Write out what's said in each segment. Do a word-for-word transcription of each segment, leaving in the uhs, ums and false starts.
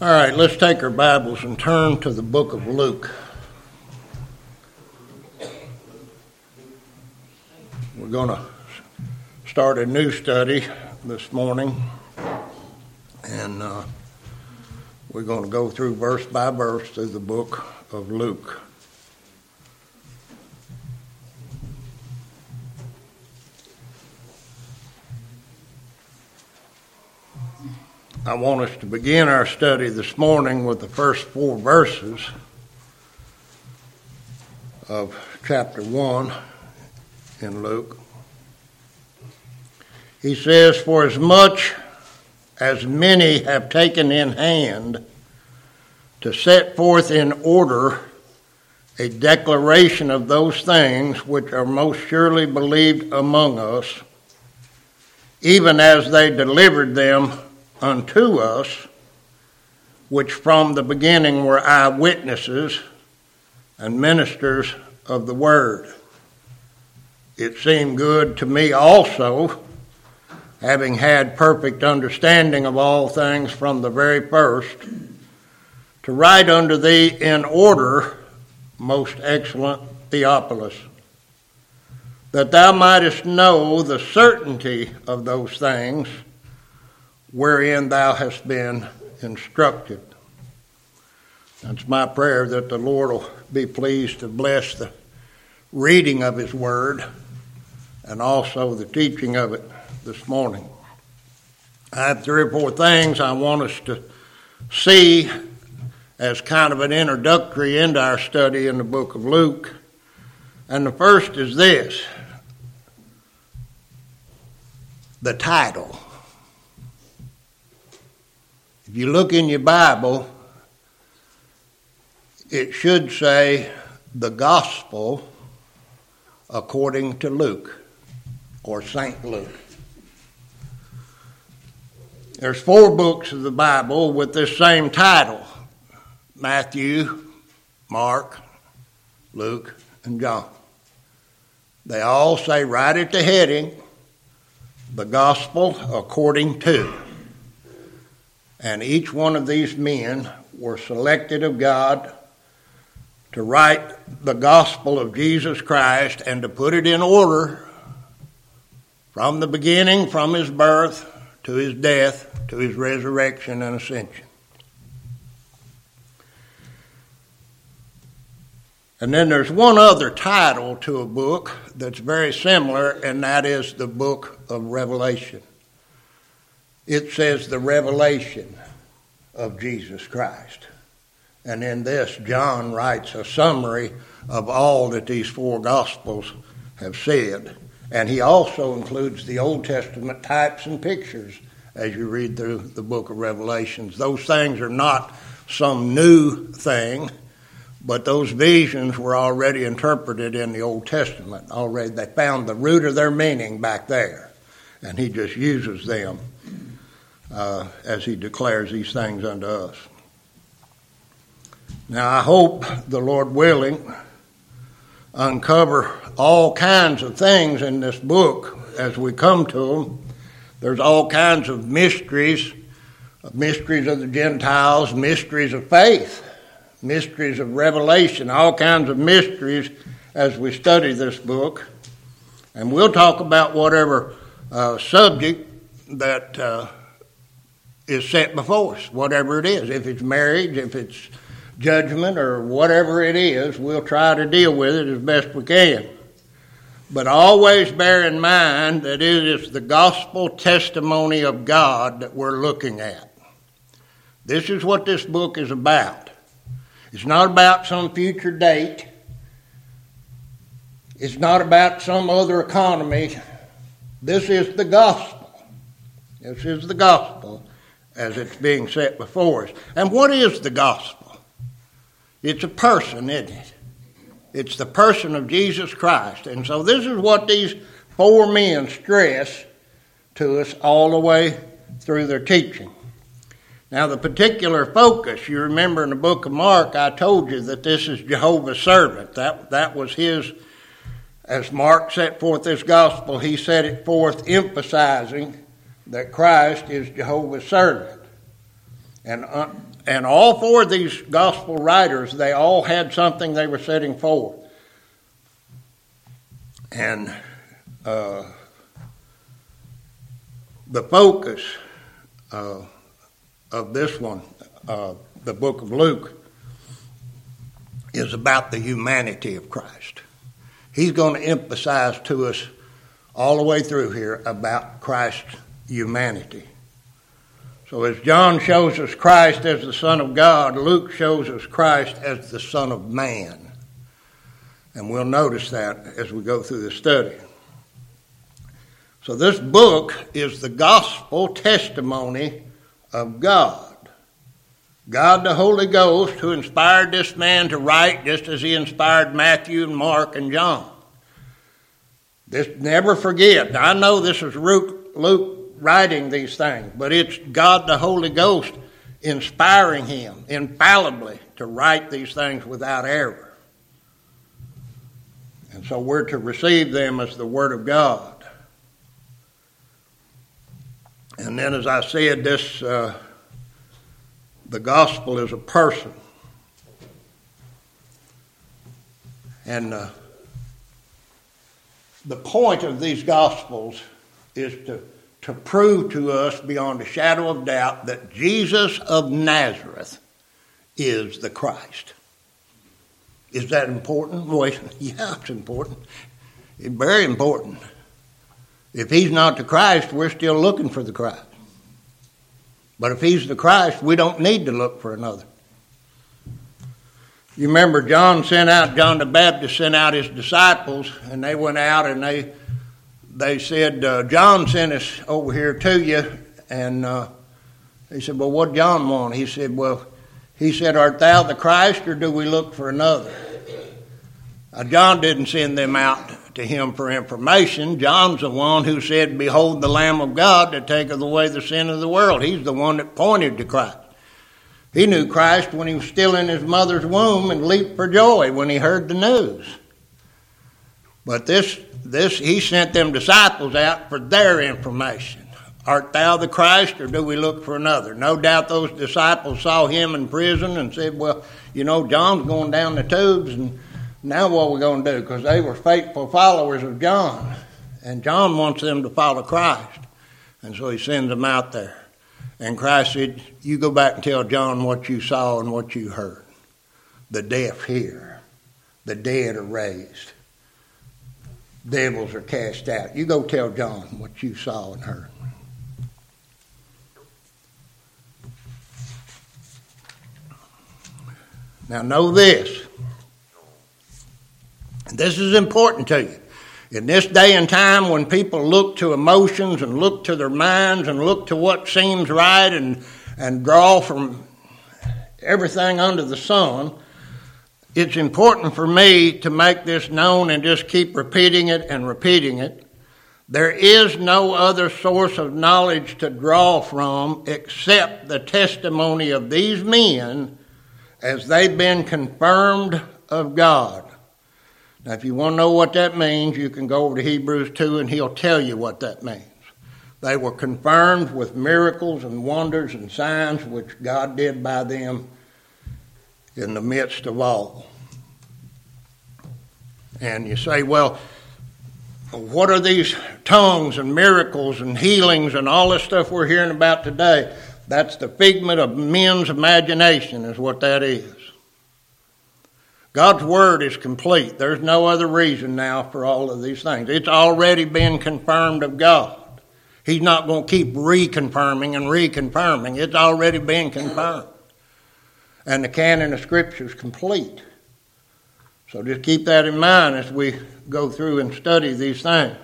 All right, let's take our Bibles and turn to the book of Luke. We're going to start a new study this morning, and uh, we're going to go through verse by verse through the book of Luke. I want us to begin our study this morning with the first four verses of chapter one in Luke. He says, "For as much as many have taken in hand to set forth in order a declaration of those things which are most surely believed among us, even as they delivered them unto us, which from the beginning were eyewitnesses and ministers of the word. It seemed good to me also, having had perfect understanding of all things from the very first, to write unto thee in order, most excellent Theophilus, that thou mightest know the certainty of those things wherein thou hast been instructed." It's my prayer that the Lord will be pleased to bless the reading of his word and also the teaching of it this morning. I have three or four things I want us to see as kind of an introductory into our study in the book of Luke. And the first is this: the title. If you look in your Bible, it should say the Gospel according to Luke, or Saint Luke. There's four books of the Bible with this same title: Matthew, Mark, Luke, and John. They all say right at the heading, the Gospel according to. And each one of these men were selected of God to write the gospel of Jesus Christ and to put it in order from the beginning, from his birth to his death, to his resurrection and ascension. And then there's one other title to a book that's very similar, and that is the book of Revelation. It says the revelation of Jesus Christ. And in this, John writes a summary of all that these four Gospels have said. And he also includes the Old Testament types and pictures as you read through the book of Revelations. Those things are not some new thing, but those visions were already interpreted in the Old Testament. Already they found the root of their meaning back there. And he just uses them Uh, as he declares these things unto us. Now, I hope, the Lord willing, uncover all kinds of things in this book as we come to them. There's all kinds of mysteries, mysteries of the Gentiles, mysteries of faith, mysteries of revelation, all kinds of mysteries as we study this book. And we'll talk about whatever uh, subject that uh, is set before us, whatever it is. If it's marriage, if it's judgment, or whatever it is, we'll try to deal with it as best we can. But always bear in mind that it is the gospel testimony of God that we're looking at. This is what this book is about. It's not about some future date. It's not about some other economy. This is the gospel. This is the gospel as it's being set before us. And what is the gospel? It's a person, isn't it? It's the person of Jesus Christ. And so this is what these four men stress to us all the way through their teaching. Now, the particular focus, you remember in the book of Mark, I told you that this is Jehovah's servant. That, that was his, as Mark set forth this gospel, he set it forth emphasizing that Christ is Jehovah's servant. And, uh, and all four of these gospel writers, they all had something they were setting forth. And uh, the focus uh, of this one, uh, the book of Luke, is about the humanity of Christ. He's going to emphasize to us all the way through here about Christ's humanity. So as John shows us Christ as the Son of God, Luke shows us Christ as the Son of Man. And we'll notice that as we go through the study. So this book is the gospel testimony of God. God the Holy Ghost, who inspired this man to write just as he inspired Matthew and Mark and John. This, never forget, now, I know this is Luke, Luke writing these things, but it's God the Holy Ghost inspiring him infallibly to write these things without error. And so we're to receive them as the Word of God. And then, as I said, this uh, the gospel is a person. And uh, the point of these gospels is to to prove to us beyond a shadow of doubt that Jesus of Nazareth is the Christ. Is that important? Well, yeah, it's important. It's very important. If he's not the Christ, we're still looking for the Christ. But if he's the Christ, we don't need to look for another. You remember John sent out, John the Baptist sent out his disciples, and they went out and they They said, uh, John sent us over here to you. And uh, he said, well, what did John want? He said, well, he said, art thou the Christ, or do we look for another? Now, John didn't send them out to him for information. John's the one who said, behold the Lamb of God that taketh away the sin of the world. He's the one that pointed to Christ. He knew Christ when he was still in his mother's womb and leaped for joy when he heard the news. But this, this, he sent them disciples out for their information. Art thou the Christ, or do we look for another? No doubt those disciples saw him in prison and said, well, you know, John's going down the tubes, and now what are we going to do? Because they were faithful followers of John. And John wants them to follow Christ. And so he sends them out there. And Christ said, you go back and tell John what you saw and what you heard. The deaf hear. The dead are raised. Devils are cast out. You go tell John what you saw and heard. Now know this. This is important to you. In this day and time when people look to emotions and look to their minds and look to what seems right and, and draw from everything under the sun, it's important for me to make this known and just keep repeating it and repeating it. There is no other source of knowledge to draw from except the testimony of these men as they've been confirmed of God. Now, if you want to know what that means, you can go over to Hebrews two and he'll tell you what that means. They were confirmed with miracles and wonders and signs which God did by them in the midst of all. And you say, well, what are these tongues and miracles and healings and all this stuff we're hearing about today? That's the figment of men's imagination is what that is. God's word is complete. There's no other reason now for all of these things. It's already been confirmed of God. He's not going to keep reconfirming and reconfirming. It's already been confirmed. And the canon of Scripture is complete. So just keep that in mind as we go through and study these things.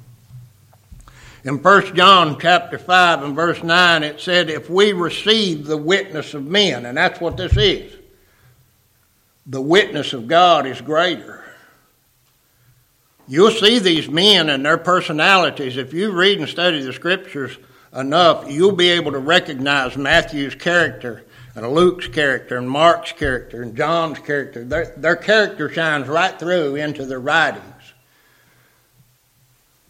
In First John chapter five and verse nine, it said, if we receive the witness of men, and that's what this is, the witness of God is greater. You'll see these men and their personalities. If you read and study the Scriptures enough, you'll be able to recognize Matthew's character and Luke's character and Mark's character and John's character. Their, their character shines right through into their writings.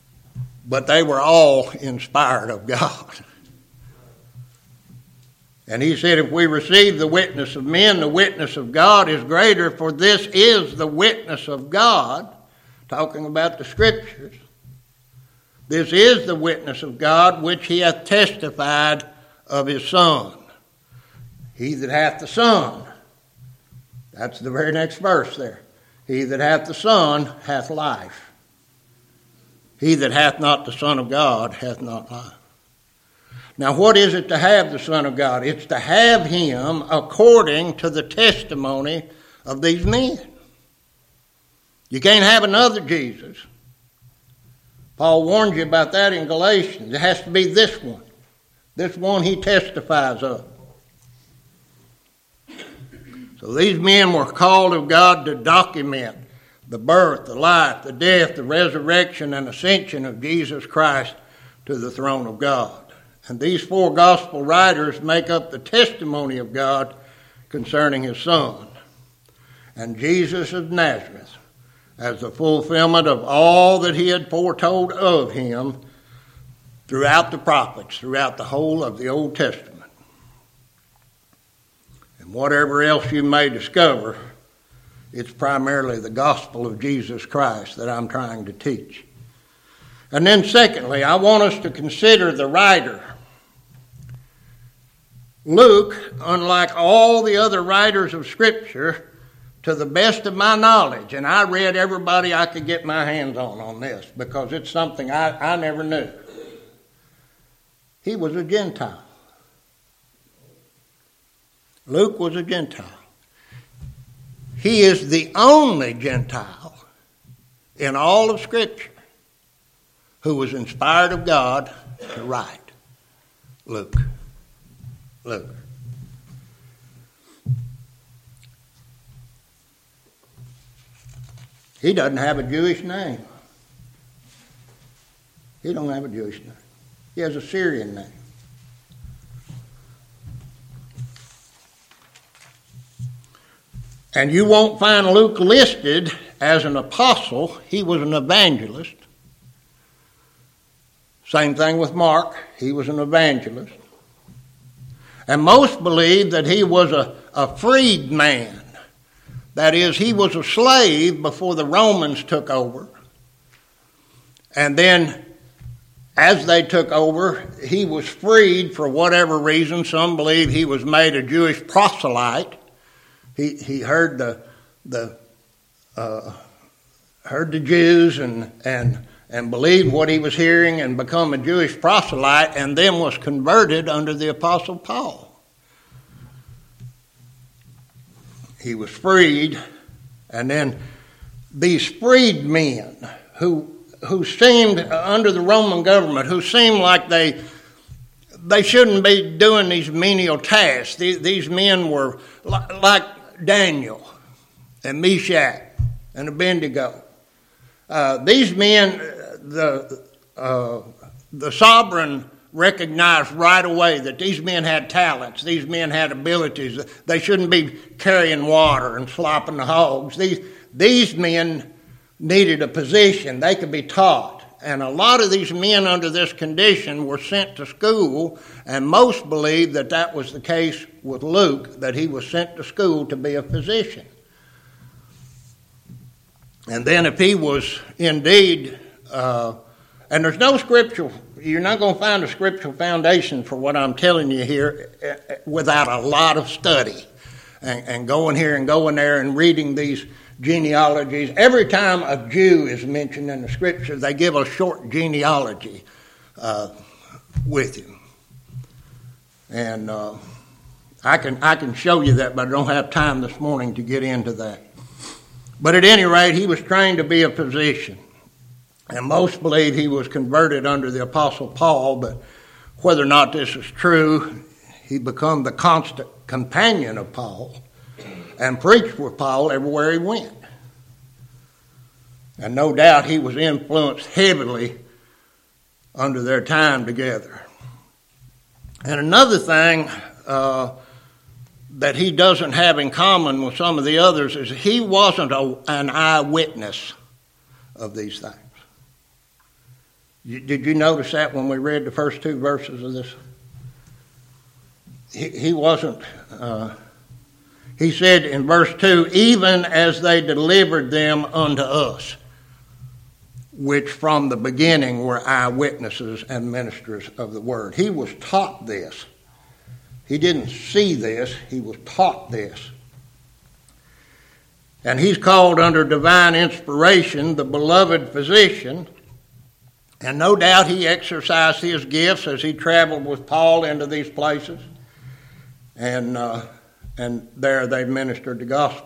But they were all inspired of God. And he said, if we receive the witness of men, the witness of God is greater, for this is the witness of God, talking about the Scriptures. This is the witness of God, which he hath testified of his Son. He that hath the Son, that's the very next verse there. He that hath the Son hath life. He that hath not the Son of God hath not life. Now, what is it to have the Son of God? It's to have him according to the testimony of these men. You can't have another Jesus. Paul warned you about that in Galatians. It has to be this one. This one he testifies of. So these men were called of God to document the birth, the life, the death, the resurrection, and ascension of Jesus Christ to the throne of God. And these four gospel writers make up the testimony of God concerning his Son. And Jesus of Nazareth, as the fulfillment of all that he had foretold of him throughout the prophets, throughout the whole of the Old Testament. And whatever else you may discover, it's primarily the gospel of Jesus Christ that I'm trying to teach. And then secondly, I want us to consider the writer. Luke, unlike all the other writers of Scripture, to the best of my knowledge, and I read everybody I could get my hands on on this because it's something I, I never knew. He was a Gentile. Luke was a Gentile. He is the only Gentile in all of Scripture who was inspired of God to write. Luke. Luke. He doesn't have a Jewish name. He don't have a Jewish name. He has a Syrian name. And you won't find Luke listed as an apostle. He was an evangelist. Same thing with Mark. He was an evangelist. And most believe that he was a, a freed man. That is, he was a slave before the Romans took over. And then, as they took over, he was freed for whatever reason. Some believe he was made a Jewish proselyte. He he heard the the uh, heard the Jews and and and believed what he was hearing and become a Jewish proselyte, and then was converted under the Apostle Paul. He was freed, and then these freed men who who seemed under the Roman government, who seemed like they they shouldn't be doing these menial tasks. These, these men were li- like Daniel and Meshach and Abednego. Uh, these men, the uh, the sovereign recognized right away that these men had talents. These men had abilities. They shouldn't be carrying water and slopping the hogs. These these men needed a position. They could be taught. And a lot of these men under this condition were sent to school, and most believe that that was the case with Luke, that he was sent to school to be a physician. And then if he was indeed, uh, and there's no scriptural, you're not going to find a scriptural foundation for what I'm telling you here without a lot of study and, and going here and going there and reading these genealogies. Every time a Jew is mentioned in the Scripture, they give a short genealogy uh, with him. And uh, I can I can show you that, but I don't have time this morning to get into that. But at any rate, he was trained to be a physician. And most believe he was converted under the Apostle Paul, but whether or not this is true, he became the constant companion of Paul and preached with Paul everywhere he went. And no doubt he was influenced heavily under their time together. And another thing uh, that he doesn't have in common with some of the others is he wasn't a, an eyewitness of these things. You, did you notice that when we read the first two verses of this? he, he wasn't, uh, he said in verse two, even as they delivered them unto us, which from the beginning were eyewitnesses and ministers of the word. He was taught this. He didn't see this, he was taught this. And he's called under divine inspiration the beloved physician. And no doubt he exercised his gifts as he traveled with Paul into these places. And, uh, and there they ministered the gospel.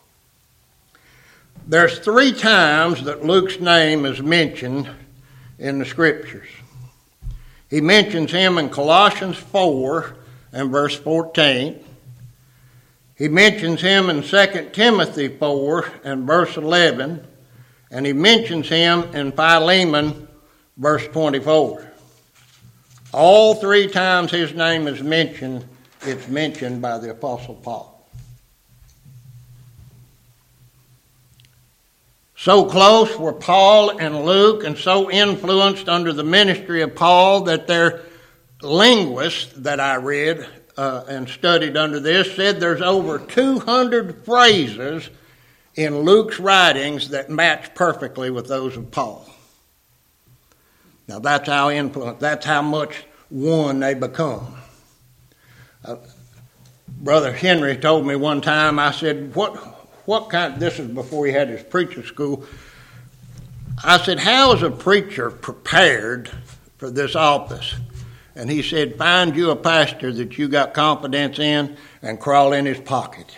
There's three times that Luke's name is mentioned in the Scriptures. He mentions him in Colossians four and verse fourteen. He mentions him in Second Timothy four and verse eleven. And he mentions him in Philemon verse twenty-four. All three times his name is mentioned, it's mentioned by the Apostle Paul. So close were Paul and Luke, and so influenced under the ministry of Paul that their linguists that I read uh, and studied under this said there's over two hundred phrases in Luke's writings that match perfectly with those of Paul. Now that's how influenced, that's how much one they become. Uh, Brother Henry told me one time, I said, what... What kind, this is before he had his preacher school. I said, how is a preacher prepared for this office? And he said, find you a pastor that you got confidence in and crawl in his pocket.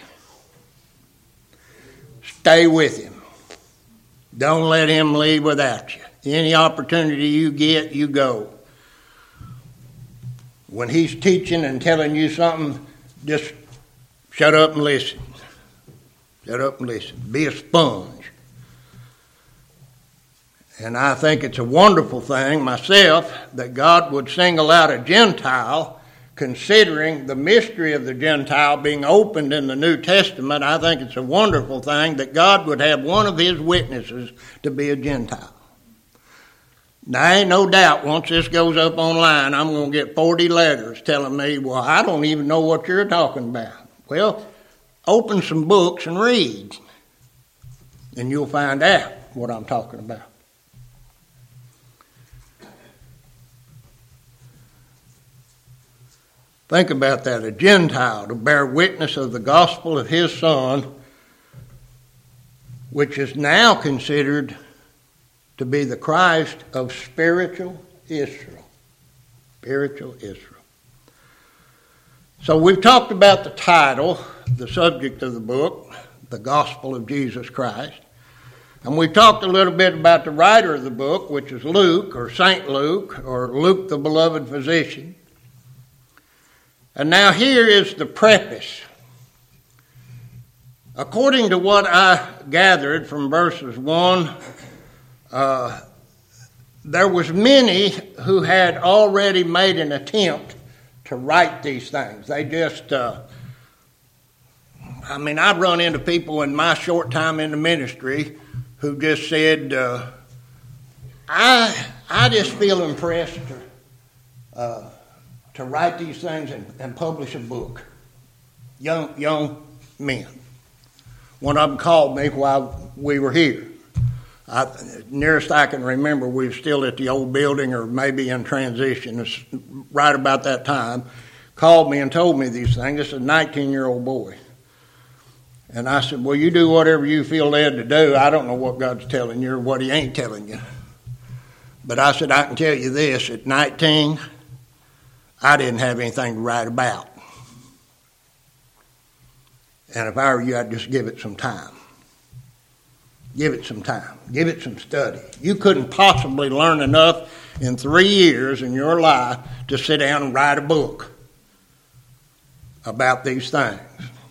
Stay with him. Don't let him leave without you. Any opportunity you get, you go. When he's teaching and telling you something, just shut up and listen. Shut up and listen. Be a sponge. And I think it's a wonderful thing myself that God would single out a Gentile, considering the mystery of the Gentile being opened in the New Testament. I think it's a wonderful thing that God would have one of his witnesses to be a Gentile. Now, ain't no doubt once this goes up online, I'm going to get forty letters telling me, well, I don't even know what you're talking about. Well, open some books and read, and you'll find out what I'm talking about. Think about that, a Gentile to bear witness of the gospel of his Son, which is now considered to be the Christ of spiritual Israel. Spiritual Israel. So we've talked about the title, the subject of the book, the Gospel of Jesus Christ. And we've talked a little bit about the writer of the book, which is Luke, or Saint Luke, or Luke the beloved physician. And now here is the preface. According to what I gathered from verses one, uh, there was many who had already made an attempt to write these things. They just, uh, I mean, I've run into people in my short time in the ministry who just said, uh, I I just feel impressed to, uh, to write these things and, and publish a book. Young young men. One of them called me while we were here. I, nearest I can remember, we were still at the old building or maybe in transition. It's right about that time. Called me and told me these things. This is a nineteen-year-old boy. And I said, well, you do whatever you feel led to do. I don't know what God's telling you or what he ain't telling you. But I said, I can tell you this. At nineteen, I didn't have anything to write about. And if I were you, I'd just give it some time. Give it some time. Give it some study. You couldn't possibly learn enough in three years in your life to sit down and write a book about these things.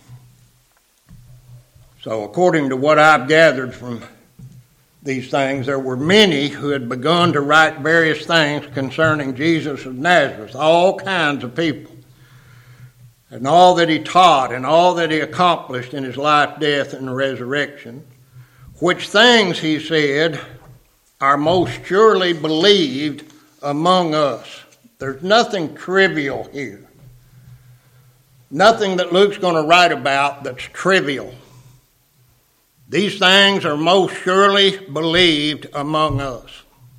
So according to what I've gathered from these things, there were many who had begun to write various things concerning Jesus of Nazareth, all kinds of people, and all that he taught and all that he accomplished in his life, death, and resurrection, which things, he said, are most surely believed among us. There's nothing trivial here. nothing that Luke's going to write about that's trivial. These things are most surely believed among us.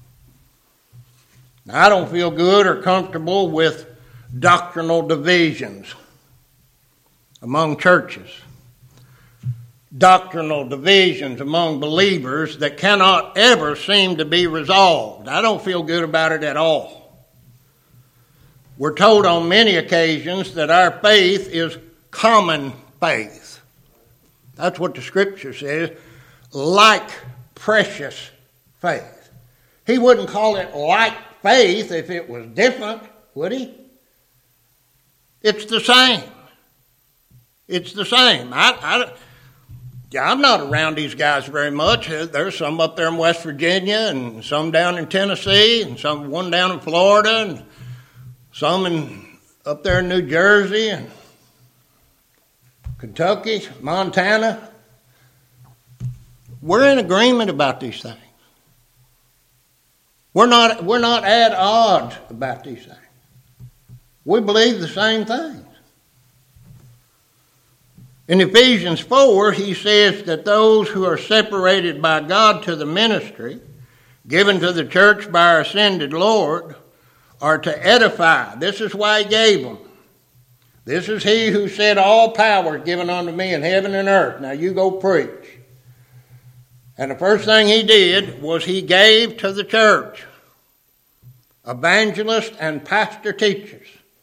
Now, I don't feel good or comfortable with doctrinal divisions among churches, doctrinal divisions among believers that cannot ever seem to be resolved. I don't feel good about it at all. We're told on many occasions that our faith is common faith. That's what the Scripture says, like precious faith. He wouldn't call it like faith if it was different, would he? It's the same. It's the same. I, I, yeah, I'm not around these guys very much. There's some up there in West Virginia and some down in Tennessee and some one down in Florida and some in, up there in New Jersey and Kentucky, Montana. We're in agreement about these things. We're not, we're not at odds about these things. We believe the same things. In Ephesians four, he says that those who are separated by God to the ministry, given to the church by our ascended Lord, are to edify. This is why he gave them. This is he who said, all power is given unto me in heaven and earth. Now you go preach. And the first thing he did was he gave to the church evangelists and pastor teachers.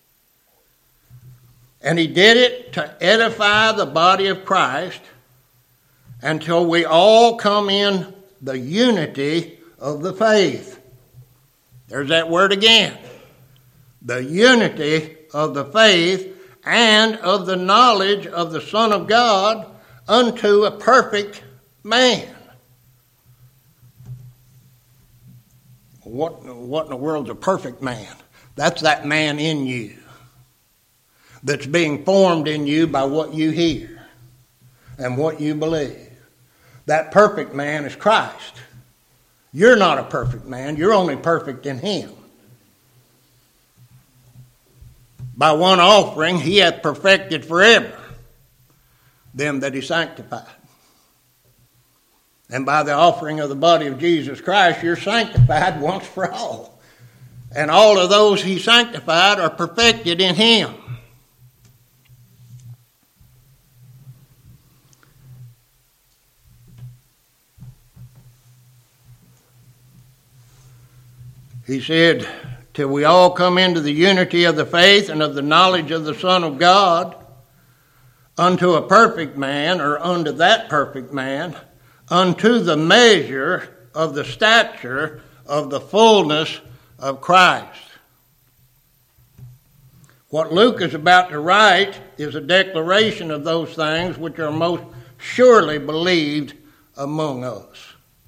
And he did it to edify the body of Christ until we all come in the unity of the faith. There's that word again. The unity of the faith and of the knowledge of the Son of God unto a perfect man. What, what in the world's a perfect man? That's that man in you that's being formed in you by what you hear and what you believe. That perfect man is Christ. You're not a perfect man. You're only perfect in him. By one offering, he hath perfected forever them that he sanctified. And by the offering of the body of Jesus Christ, you're sanctified once for all. And all of those he sanctified are perfected in him. He said, till we all come into the unity of the faith and of the knowledge of the Son of God, unto a perfect man, or unto that perfect man, unto the measure of the stature of the fullness of Christ. What Luke is about to write is a declaration of those things which are most surely believed among us.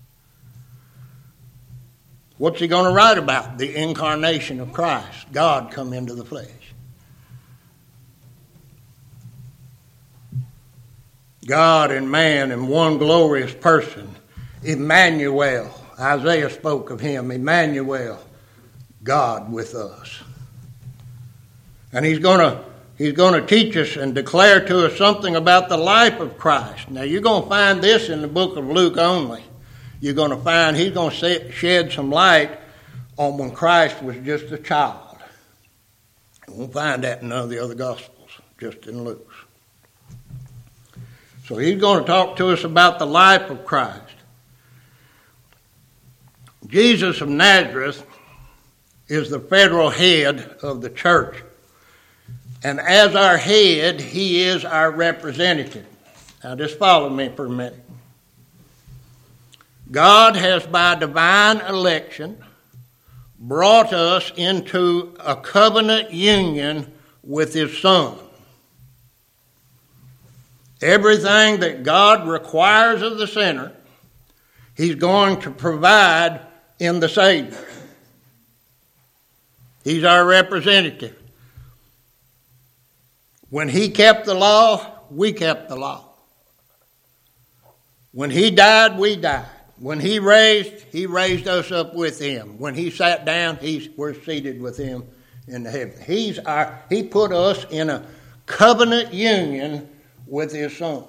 What's he going to write about? The incarnation of Christ. God come into the flesh. God and man in one glorious person. Emmanuel. Isaiah spoke of him. Emmanuel. God with us. And he's going to he's going to teach us and declare to us something about the life of Christ. Now you're going to find this in the book of Luke only. You're going to find he's going to shed some light on when Christ was just a child. You won't find that in none of the other Gospels, just in Luke's. So he's going to talk to us about the life of Christ. Jesus of Nazareth is the federal head of the church. And as our head, he is our representative. Now just follow me for a minute. God has by divine election brought us into a covenant union with his Son. Everything that God requires of the sinner, he's going to provide in the Savior. He's our representative. When he kept the law, we kept the law. When he died, we died. When he raised, he raised us up with him. When he sat down, he's, we're seated with him in the heaven. He's our, he put us in a covenant union with his Son.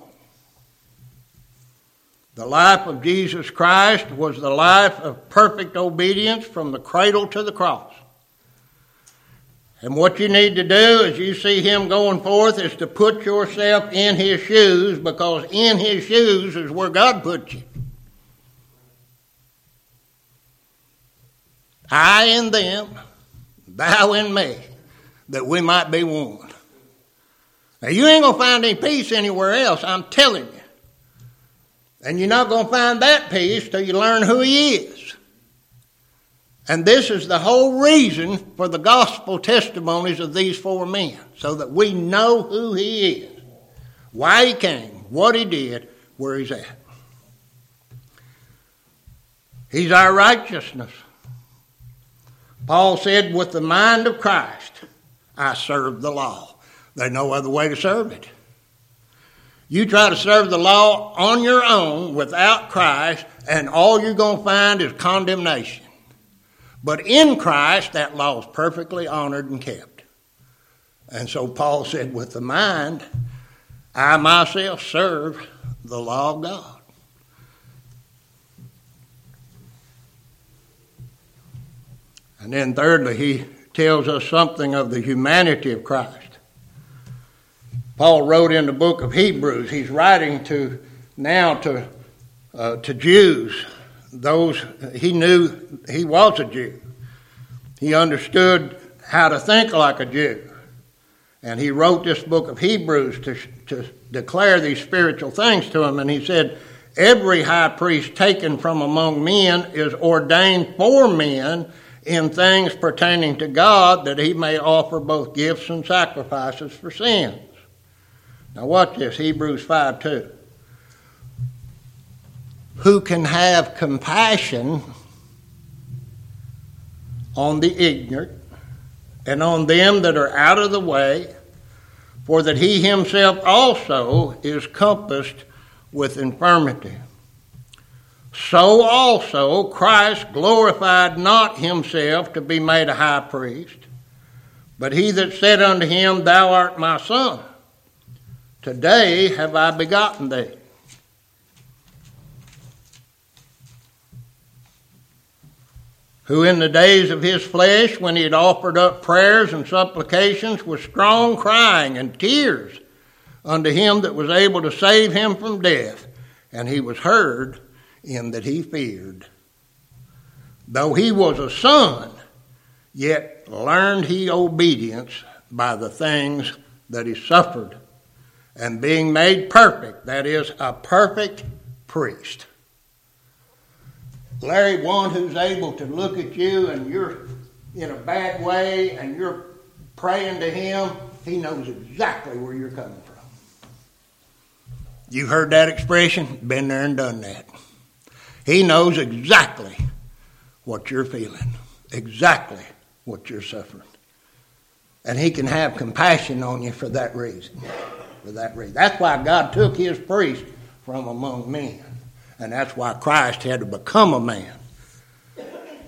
The life of Jesus Christ was the life of perfect obedience from the cradle to the cross. And what you need to do as you see him going forth is to put yourself in his shoes, because in his shoes is where God put you. I in them, thou in me, that we might be one. Now you ain't going to find any peace anywhere else, I'm telling you. And you're not going to find that peace till you learn who he is. And this is the whole reason for the gospel testimonies of these four men, so that we know who he is, why he came, what he did, where he's at. He's our righteousness. Paul said, with the mind of Christ, I serve the law. There's no other way to serve it. You try to serve the law on your own without Christ, and all you're going to find is condemnation. But in Christ, that law is perfectly honored and kept. And so Paul said, with the mind, I myself serve the law of God. And then thirdly, he tells us something of the humanity of Christ. Paul wrote in the book of Hebrews, he's writing to now to uh, to Jews, those he knew he was a Jew. He understood how to think like a Jew. And he wrote this book of Hebrews to, to declare these spiritual things to them. And he said, every high priest taken from among men is ordained for men in things pertaining to God, that he may offer both gifts and sacrifices for sins. Now watch this, Hebrews five two. Who can have compassion on the ignorant and on them that are out of the way, for that he himself also is compassed with infirmity. So also Christ glorified not himself to be made a high priest, but he that said unto him, Thou art my son, today have I begotten thee. Who in the days of his flesh, when he had offered up prayers and supplications with strong crying and tears unto him that was able to save him from death, and he was heard in that he feared. Though he was a son, yet learned he obedience by the things that he suffered, and being made perfect, that is, a perfect priest. Larry, one who's able to look at you and you're in a bad way and you're praying to him, he knows exactly where you're coming from. You heard that expression? Been there and done that. He knows exactly what you're feeling, exactly what you're suffering. And he can have compassion on you for that reason. For that reason. That's why God took his priest from among men. And that's why Christ had to become a man. The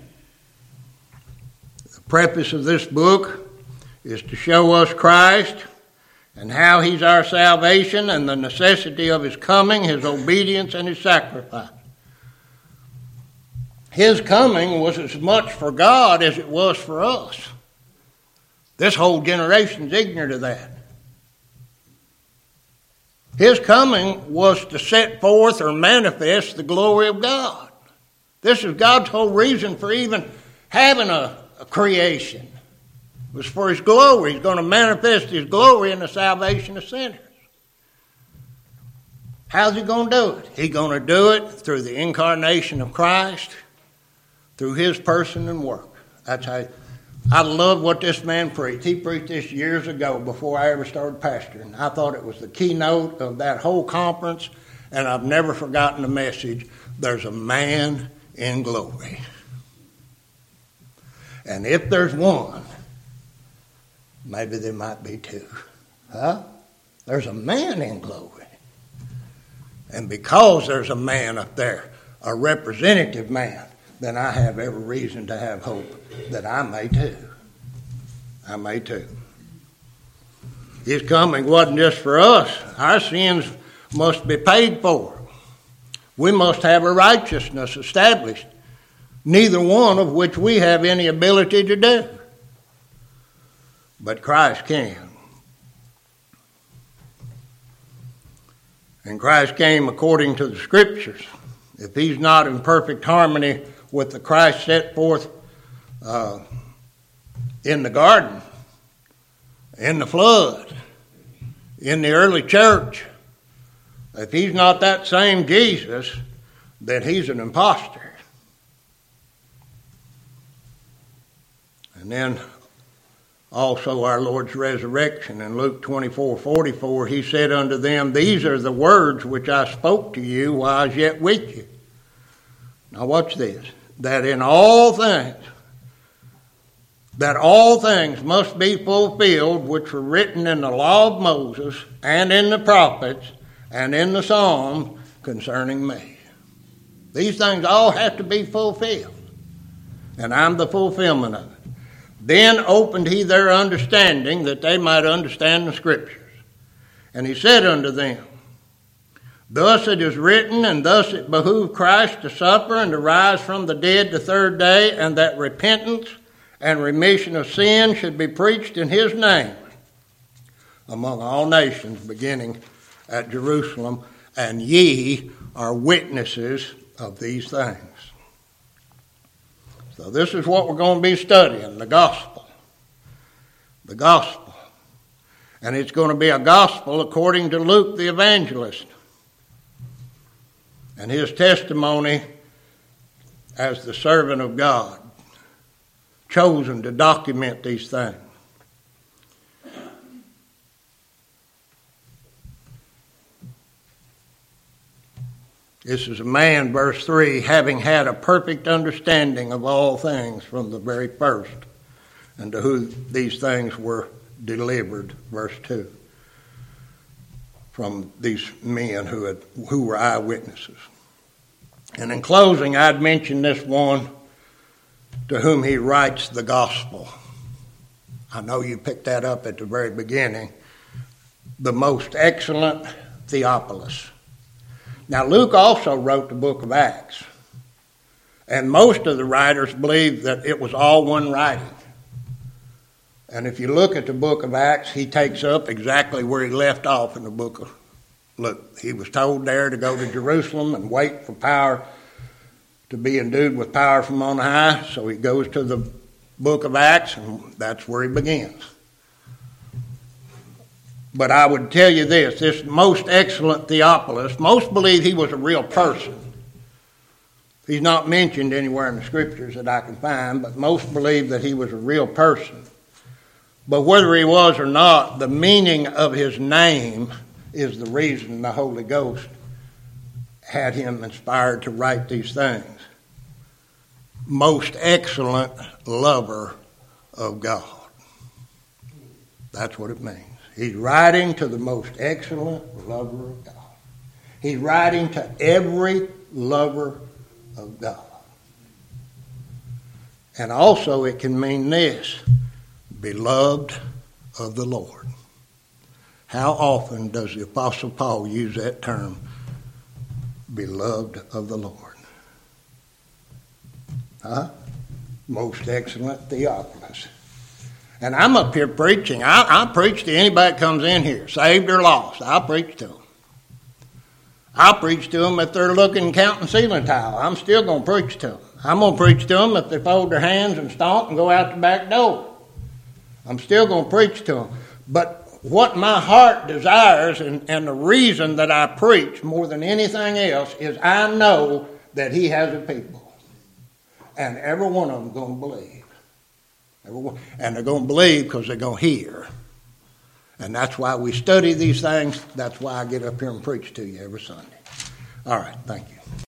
preface of this book is to show us Christ and how he's our salvation and the necessity of his coming, his obedience, and his sacrifice. His coming was as much for God as it was for us. This whole generation's ignorant of that. His coming was to set forth or manifest the glory of God. This is God's whole reason for even having a, a creation. It was for his glory. He's going to manifest his glory in the salvation of sinners. How's he going to do it? He's going to do it through the incarnation of Christ, through his person and work. That's how. I love what this man preached. He preached this years ago before I ever started pastoring. I thought it was the keynote of that whole conference, and I've never forgotten the message. There's a man in glory. And if there's one, maybe there might be two. Huh? There's a man in glory. And because there's a man up there, a representative man, then I have every reason to have hope that I may too. I may too. His coming wasn't just for us. Our sins must be paid for. We must have a righteousness established, neither one of which we have any ability to do. But Christ can. And Christ came according to the Scriptures. If he's not in perfect harmony with the Christ set forth uh, in the garden, in the flood, in the early church, if he's not that same Jesus, then he's an imposter. And then also our Lord's resurrection in Luke twenty-four forty-four, he said unto them, these are the words which I spoke to you while I was yet with you. Now watch this. That in all things, that all things must be fulfilled which were written in the law of Moses and in the prophets and in the Psalms concerning me. These things all have to be fulfilled. And I'm the fulfillment of it. Then opened he their understanding that they might understand the Scriptures. And he said unto them, thus it is written, and thus it behooved Christ to suffer and to rise from the dead the third day, and that repentance and remission of sin should be preached in his name among all nations, beginning at Jerusalem, and ye are witnesses of these things. So this is what we're going to be studying, the gospel. The gospel. And it's going to be a gospel according to Luke the evangelist and his testimony as the servant of God, chosen to document these things. This is a man, verse three, having had a perfect understanding of all things from the very first, and to whom these things were delivered, verse two, from these men who had who were eyewitnesses. And in closing, I'd mention this one to whom he writes the gospel. I know you picked that up at the very beginning. The most excellent Theophilus. Now, Luke also wrote the book of Acts. And most of the writers believe that it was all one writing. And if you look at the book of Acts, he takes up exactly where he left off in the book of Luke. He was told there to go to Jerusalem and wait for power to be endued with power from on high. So he goes to the book of Acts, and that's where he begins. But I would tell you this, this most excellent Theophilus, most believe he was a real person. He's not mentioned anywhere in the Scriptures that I can find, but most believe that he was a real person. But whether he was or not, the meaning of his name is the reason the Holy Ghost had him inspired to write these things. Most excellent lover of God. That's what it means. He's writing to the most excellent lover of God. He's writing to every lover of God. And also it can mean this, beloved of the Lord. How often does the Apostle Paul use that term, beloved of the Lord? Huh? Most excellent Theophilus. And I'm up here preaching. I, I preach to anybody that comes in here, saved or lost. I'll preach to them. I'll preach to them if they're looking and counting ceiling tile. I'm still going to preach to them. I'm going to preach to them if they fold their hands and stomp and go out the back door. I'm still going to preach to them. But what my heart desires and, and the reason that I preach more than anything else is I know that he has a people. And every one of them is going to believe. Everyone, and they're going to believe because they're going to hear. And that's why we study these things. That's why I get up here and preach to you every Sunday. All right, thank you.